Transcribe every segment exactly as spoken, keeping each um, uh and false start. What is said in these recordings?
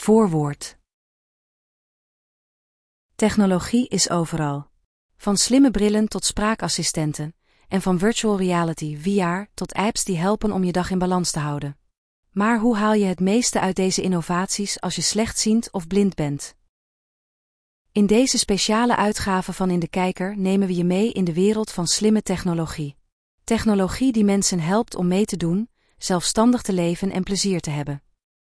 Voorwoord. Technologie is overal. Van slimme brillen tot spraakassistenten, en van virtual reality, V R, tot apps die helpen om je dag in balans te houden. Maar hoe haal je het meeste uit deze innovaties als je slechtziend of blind bent? In deze speciale uitgave van In de Kijker nemen we je mee in de wereld van slimme technologie. Technologie die mensen helpt om mee te doen, zelfstandig te leven en plezier te hebben.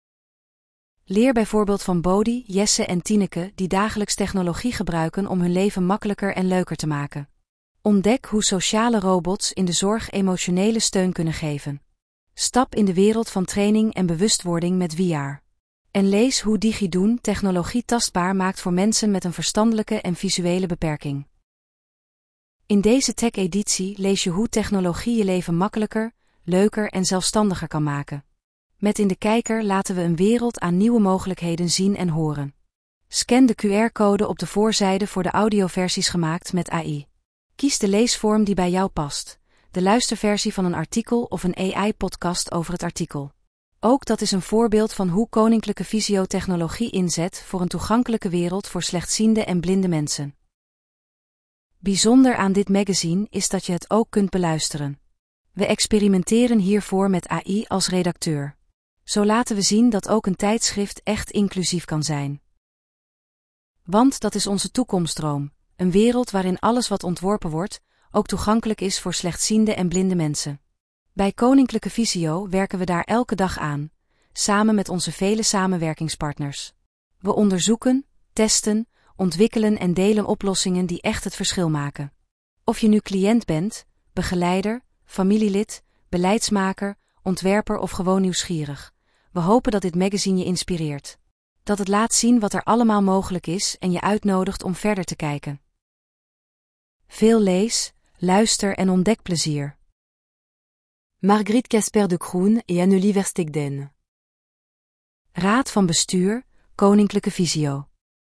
Leer bijvoorbeeld van Bodhi, Jesse en Tineke die dagelijks technologie gebruiken om hun leven makkelijker en leuker te maken. Ontdek hoe sociale robots in de zorg emotionele steun kunnen geven. Stap in de wereld van training en bewustwording met V R. En lees hoe DigiDoen technologie tastbaar maakt voor mensen met een verstandelijke en visuele beperking. In deze tech-editie lees je hoe technologie je leven makkelijker, leuker en zelfstandiger kan maken. Met In de Kijker laten we een wereld aan nieuwe mogelijkheden zien en horen. Scan de Q R-code op de voorzijde voor de audioversies gemaakt met A I. Kies de leesvorm die bij jou past, de luisterversie van een artikel of een A I-podcast over het artikel. Ook dat is een voorbeeld van hoe Koninklijke Visio technologie inzet voor een toegankelijke wereld voor slechtziende en blinde mensen. Bijzonder aan dit magazine is dat je het ook kunt beluisteren. We experimenteren hiervoor met A I als redacteur. Zo laten we zien dat ook een tijdschrift echt inclusief kan zijn. Want dat is onze toekomstdroom, een wereld waarin alles wat ontworpen wordt, ook toegankelijk is voor slechtziende en blinde mensen. Bij Koninklijke Visio werken we daar elke dag aan, samen met onze vele samenwerkingspartners. We onderzoeken, testen, ontwikkelen en delen oplossingen die echt het verschil maken. Of je nu cliënt bent, begeleider, familielid, beleidsmaker, ontwerper of gewoon nieuwsgierig. We hopen dat dit magazine je inspireert. Dat het laat zien wat er allemaal mogelijk is en je uitnodigt om verder te kijken. Veel lees, luister en ontdekplezier. Margriet Casper de Kroen en Annelie Verstegden. Raad van Bestuur, Koninklijke Visio.